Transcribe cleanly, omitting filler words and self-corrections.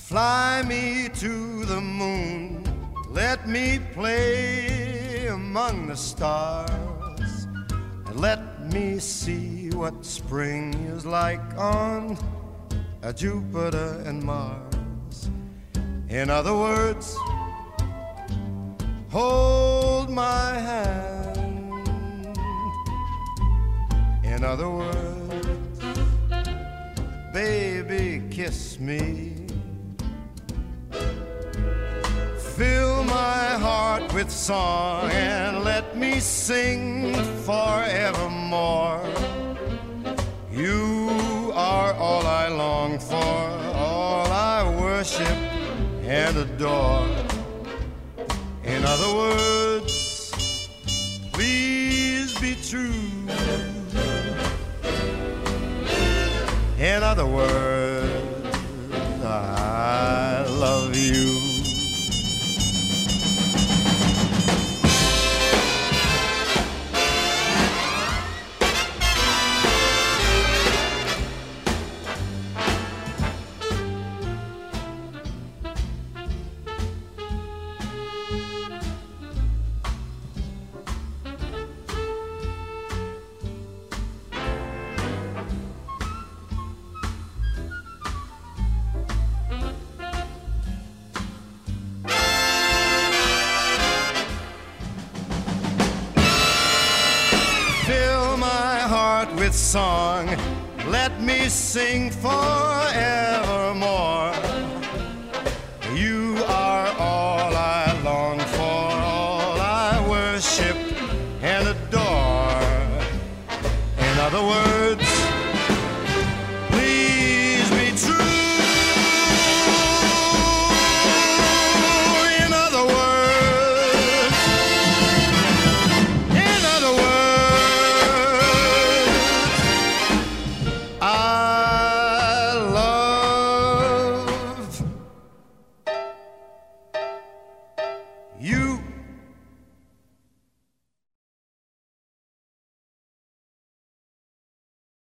Fly me to the moon, let me play among the stars, and let me see what spring is like on Jupiter and Mars. In other words, hold my hand. In other words, baby, kiss me. Fill my heart with song and let me sing forevermore. You are all I long for, all I worship and adore. In other words, please be true. In other words, I love you. With song, let me sing forevermore. You are all I long for, all I worship and adore. In other words, please be true. In other words, I love you.